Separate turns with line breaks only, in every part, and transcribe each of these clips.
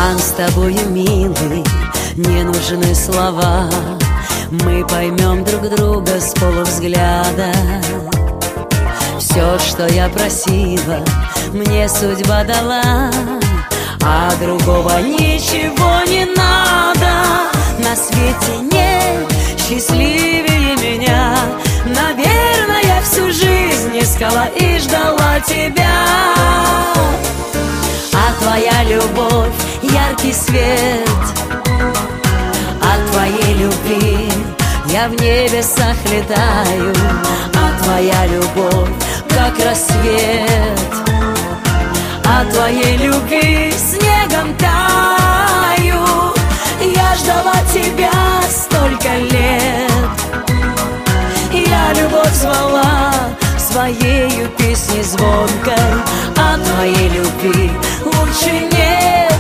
Нам с тобою, милый, не нужны слова. Мы поймем друг друга с полувзгляда. Все, что я просила, мне судьба дала, а другого ничего не надо. На свете нет счастливее меня. Наверное, я всю жизнь искала и ждала тебя. А твоя любовь — яркий свет. От твоей любви я в небесах летаю. А твоя любовь — как рассвет. От твоей любви снегом таю. Я ждала тебя столько лет. Я любовь звала своею песней звонкой. А твоей любви лучше нет.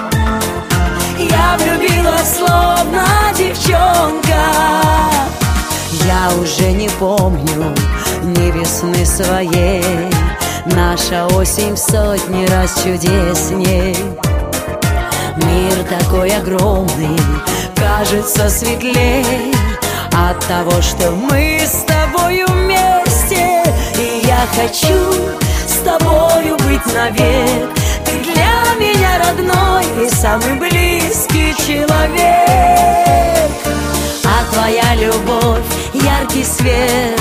Я влюбилась, словно девчонка. Я уже не помню ни весны своей. Наша осень в сотни раз чудесней. Мир такой огромный, кажется светлей от того, что мы с тобою вместе. И я хочу с тобою быть навек. Ты для меня родной и самый близкий человек. А твоя любовь — яркий свет.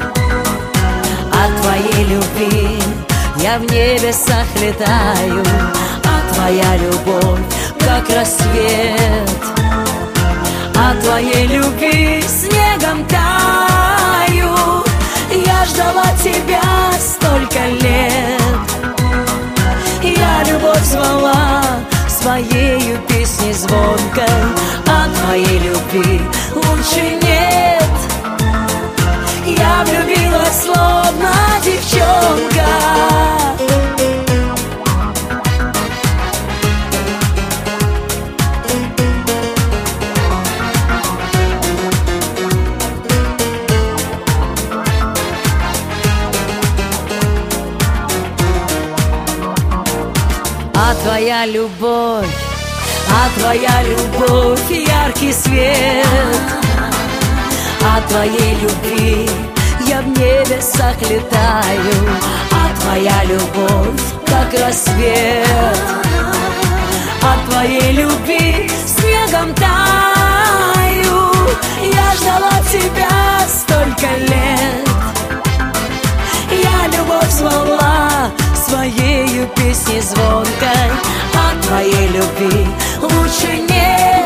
От твоей любви я в небесах летаю. А твоя любовь — как рассвет. От твоей любви снегом таю. Я ждала тебя столько лет. Я любовь звала своею песней звонкой. А твоей любви лучше нет. Я влюбилась, словно девчонка. А твоя любовь, яркий свет. От твоей любви я в небесах летаю. А твоя любовь, как рассвет. От твоей любви снегом таю. Я ждала тебя столько лет. Я любовь звала своею песней звонкой. А твоей любви лучше нет.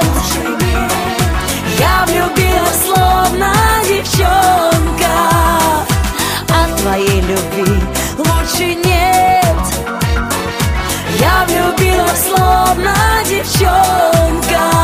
Я влюбилась, словно девчонка. От твоей любви лучше нет. Я влюбилась, словно девчонка.